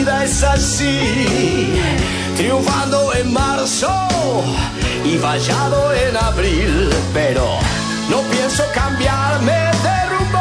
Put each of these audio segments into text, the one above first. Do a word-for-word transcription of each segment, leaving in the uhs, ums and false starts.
vida es así, triunfando en marzo y fallado en abril, pero no pienso cambiarme de rumbo.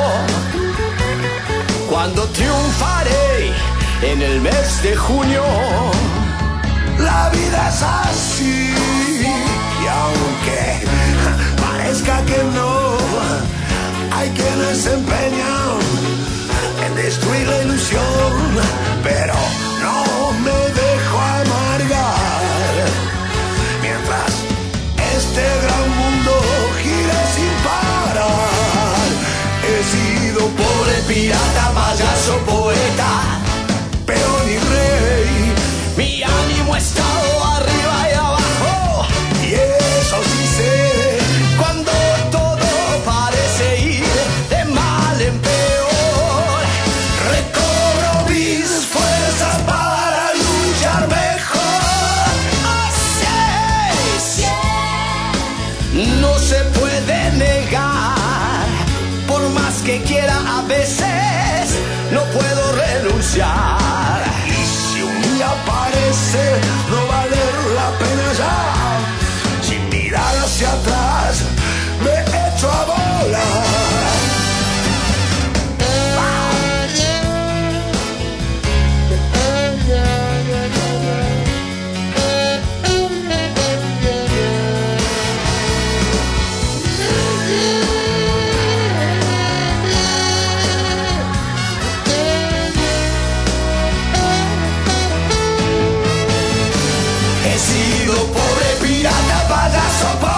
Cuando triunfaré en el mes de junio. La vida es así, y aunque parezca que no, hay quienes se empeñan en destruir la ilusión, pero no me dejo amargar mientras este gran mundo gira sin parar. He sido pobre, pirata, payaso, poeta, peón y rey. Mi ánimo ha estado arriba y abajo, y eso sí sé. Cuando todo parece ir de mal en peor, recobro mis fuerzas para luchar mejor. Así es. No se puede negar, por más que quiera a veces no puedo renunciar. Y si un día parece no valer la pena ya, sin mirar hacia atrás me echo a volar. He sido pobre, pirata, payaso,